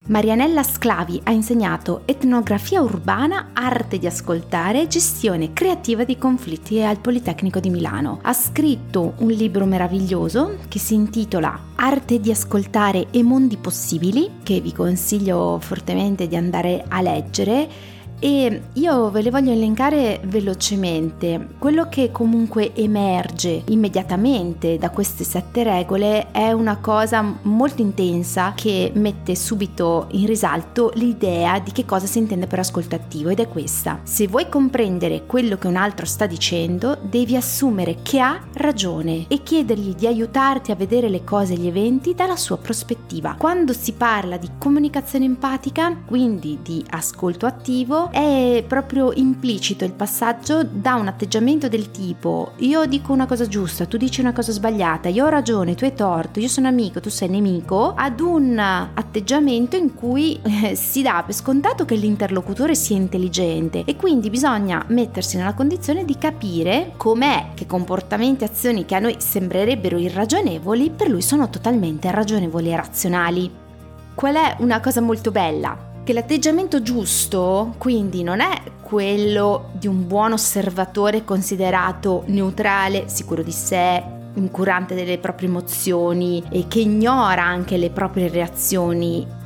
Marianella Sclavi ha insegnato etnografia urbana, arte di ascoltare e gestione creativa di conflitti al Politecnico di Milano. Ha scritto un libro meraviglioso che si intitola Arte di ascoltare e mondi possibili, che vi consiglio fortemente di andare a leggere. E io ve le voglio elencare velocemente. Quello che comunque emerge immediatamente da queste 7 regole è una cosa molto intensa che mette subito in risalto l'idea di che cosa si intende per ascolto attivo, ed è questa: se vuoi comprendere quello che un altro sta dicendo, devi assumere che ha ragione e chiedergli di aiutarti a vedere le cose e gli eventi dalla sua prospettiva. Quando si parla di comunicazione empatica, quindi di ascolto attivo, è proprio implicito il passaggio da un atteggiamento del tipo io dico una cosa giusta, tu dici una cosa sbagliata, io ho ragione, tu hai torto, io sono amico, tu sei nemico, ad un atteggiamento in cui si dà per scontato che l'interlocutore sia intelligente, e quindi bisogna mettersi nella condizione di capire com'è che comportamenti e azioni che a noi sembrerebbero irragionevoli per lui sono totalmente ragionevoli e razionali. Qual è una cosa molto bella? Che l'atteggiamento giusto, quindi, non è quello di un buon osservatore considerato neutrale, sicuro di sé, incurante delle proprie emozioni e che ignora anche le proprie reazioni